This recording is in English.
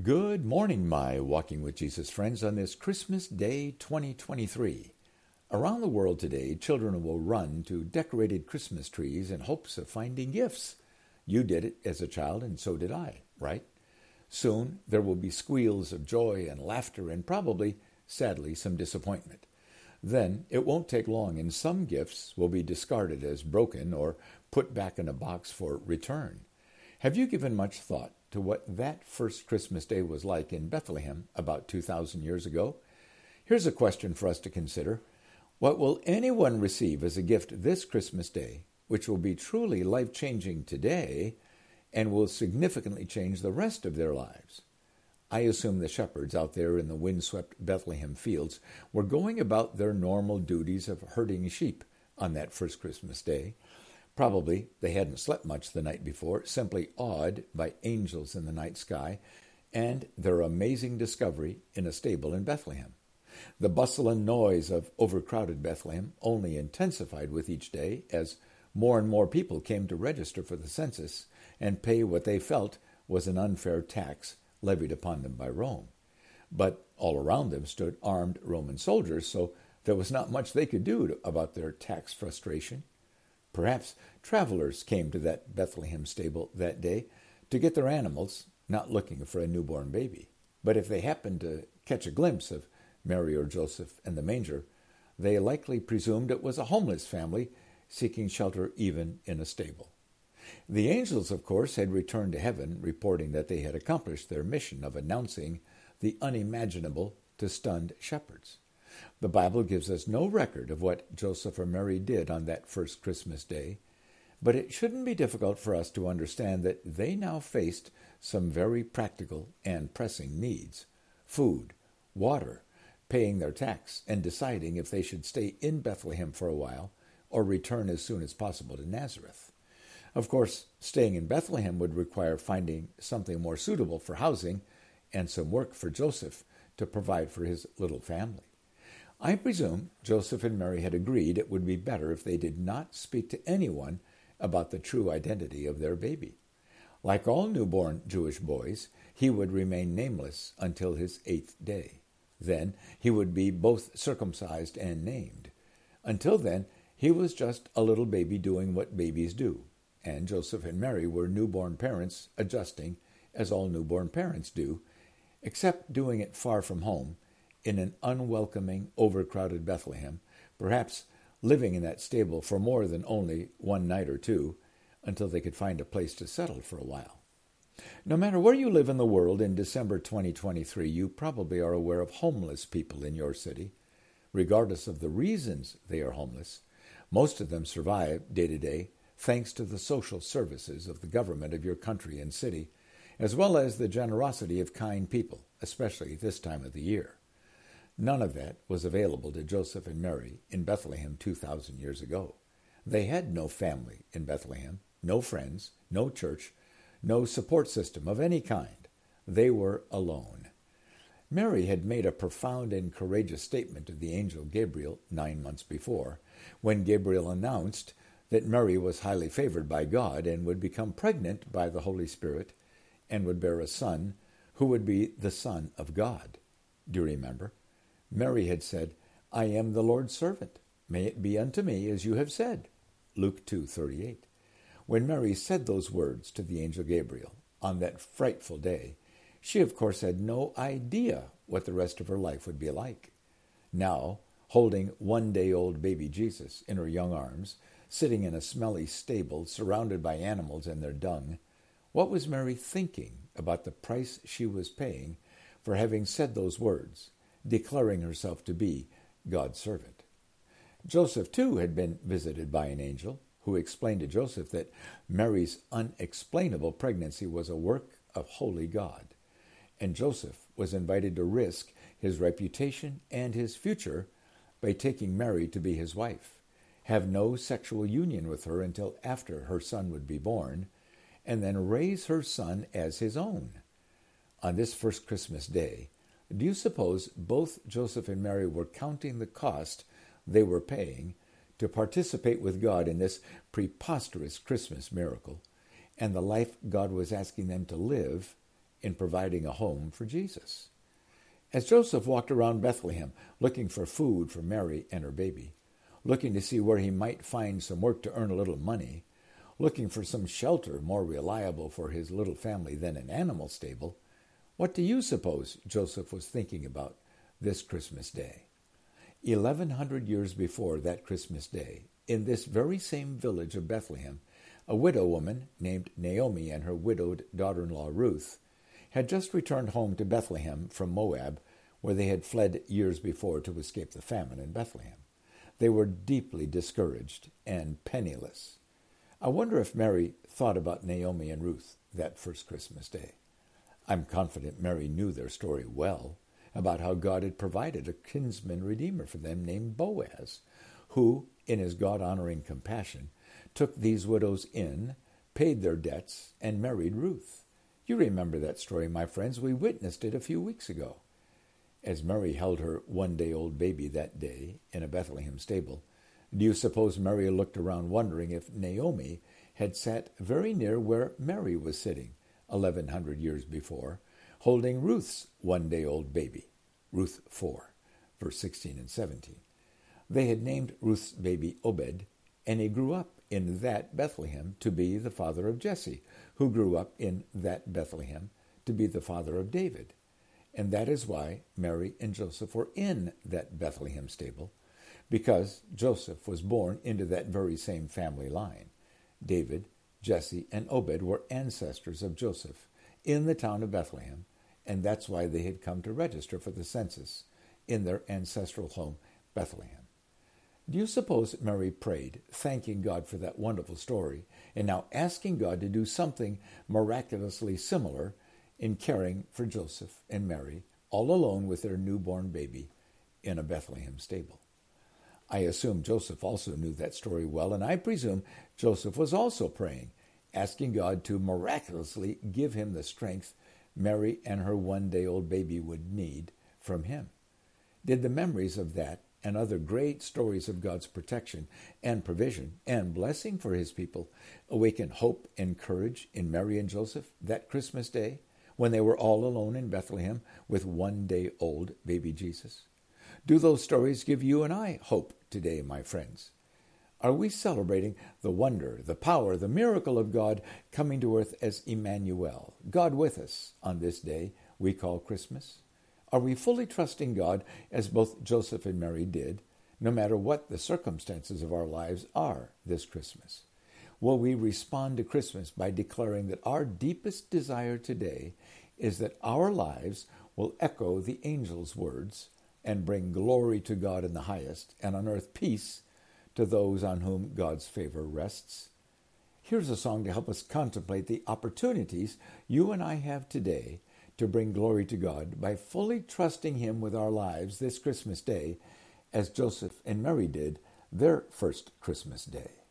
Good morning, my Walking with Jesus friends, on this Christmas Day 2023. Around the world today, children will run to decorated Christmas trees in hopes of finding gifts. You did it as a child, and so did I, right? Soon, there will be squeals of joy and laughter and probably, sadly, some disappointment. Then, it won't take long, and some gifts will be discarded as broken or put back in a box for return. Have you given much thought to what that first Christmas Day was like in Bethlehem about 2,000 years ago? Here's a question for us to consider. What will anyone receive as a gift this Christmas Day, which will be truly life-changing today and will significantly change the rest of their lives? I assume the shepherds out there in the windswept Bethlehem fields were going about their normal duties of herding sheep on that first Christmas Day. Probably they hadn't slept much the night before, simply awed by angels in the night sky and their amazing discovery in a stable in Bethlehem. The bustle and noise of overcrowded Bethlehem only intensified with each day as more and more people came to register for the census and pay what they felt was an unfair tax levied upon them by Rome. But all around them stood armed Roman soldiers, so there was not much they could do about their tax frustration. Perhaps travelers came to that Bethlehem stable that day to get their animals, not looking for a newborn baby. But if they happened to catch a glimpse of Mary or Joseph and the manger, they likely presumed it was a homeless family seeking shelter even in a stable. The angels, of course, had returned to heaven, reporting that they had accomplished their mission of announcing the unimaginable to stunned shepherds. The Bible gives us no record of what Joseph or Mary did on that first Christmas Day, but it shouldn't be difficult for us to understand that they now faced some very practical and pressing needs: food, water, paying their tax, and deciding if they should stay in Bethlehem for a while or return as soon as possible to Nazareth. Of course, staying in Bethlehem would require finding something more suitable for housing and some work for Joseph to provide for his little family. I presume Joseph and Mary had agreed it would be better if they did not speak to anyone about the true identity of their baby. Like all newborn Jewish boys, he would remain nameless until his 8th day. Then he would be both circumcised and named. Until then, he was just a little baby doing what babies do, and Joseph and Mary were newborn parents adjusting as all newborn parents do, except doing it far from home, in an unwelcoming, overcrowded Bethlehem, perhaps living in that stable for more than only one night or two, until they could find a place to settle for a while. No matter where you live in the world in December 2023, you probably are aware of homeless people in your city. Regardless of the reasons they are homeless, most of them survive day to day thanks to the social services of the government of your country and city, as well as the generosity of kind people, especially this time of the year. None of that was available to Joseph and Mary in Bethlehem 2,000 years ago. They had no family in Bethlehem, no friends, no church, no support system of any kind. They were alone. Mary had made a profound and courageous statement to the angel Gabriel 9 months before, when Gabriel announced that Mary was highly favored by God and would become pregnant by the Holy Spirit and would bear a son who would be the Son of God. Do you remember? Mary had said, "I am the Lord's servant. May it be unto me as you have said." Luke 2:38. When Mary said those words to the angel Gabriel on that frightful day, she of course had no idea what the rest of her life would be like. Now, holding one-day-old baby Jesus in her young arms, sitting in a smelly stable surrounded by animals and their dung, what was Mary thinking about the price she was paying for having said those words, declaring herself to be God's servant? Joseph, too, had been visited by an angel who explained to Joseph that Mary's unexplainable pregnancy was a work of holy God, and Joseph was invited to risk his reputation and his future by taking Mary to be his wife, have no sexual union with her until after her son would be born, and then raise her son as his own. On this first Christmas Day, do you suppose both Joseph and Mary were counting the cost they were paying to participate with God in this preposterous Christmas miracle and the life God was asking them to live in providing a home for Jesus. As Joseph walked around Bethlehem looking for food for Mary and her baby, looking to see where he might find some work to earn a little money, looking for some shelter more reliable for his little family than an animal stable, what do you suppose Joseph was thinking about this Christmas day? 1,100 years before that Christmas day, in this very same village of Bethlehem, a widow woman named Naomi and her widowed daughter-in-law Ruth had just returned home to Bethlehem from Moab, where they had fled years before to escape the famine in Bethlehem. They were deeply discouraged and penniless. I wonder if Mary thought about Naomi and Ruth that first Christmas day. I'm confident Mary knew their story well, about how God had provided a kinsman redeemer for them named Boaz, who, in his God-honoring compassion, took these widows in, paid their debts, and married Ruth. You remember that story, my friends. We witnessed it a few weeks ago. As Mary held her one-day-old baby that day in a Bethlehem stable, do you suppose Mary looked around wondering if Naomi had sat very near where Mary was sitting 1,100 years before, holding Ruth's one-day-old baby, Ruth 4, verse 16 and 17. They had named Ruth's baby Obed, and he grew up in that Bethlehem to be the father of Jesse, who grew up in that Bethlehem to be the father of David. And that is why Mary and Joseph were in that Bethlehem stable, because Joseph was born into that very same family line. David, Jesse, and Obed were ancestors of Joseph in the town of Bethlehem, and that's why they had come to register for the census in their ancestral home, Bethlehem. Do you suppose Mary prayed, thanking God for that wonderful story, and now asking God to do something miraculously similar in caring for Joseph and Mary, all alone with their newborn baby in a Bethlehem stable? I assume Joseph also knew that story well, and I presume Joseph was also praying, asking God to miraculously give him the strength Mary and her one-day-old baby would need from him. Did the memories of that and other great stories of God's protection and provision and blessing for his people awaken hope and courage in Mary and Joseph that Christmas day when they were all alone in Bethlehem with one-day-old baby Jesus? Do those stories give you and I hope today, my friends? Are we celebrating the wonder, the power, the miracle of God coming to earth as Emmanuel, God with us, on this day we call Christmas? Are we fully trusting God as both Joseph and Mary did, no matter what the circumstances of our lives are this Christmas? Will we respond to Christmas by declaring that our deepest desire today is that our lives will echo the angel's words and bring glory to God in the highest, and on earth peace to those on whom God's favor rests? Here's a song to help us contemplate the opportunities you and I have today to bring glory to God by fully trusting him with our lives this Christmas day, as Joseph and Mary did their first Christmas day.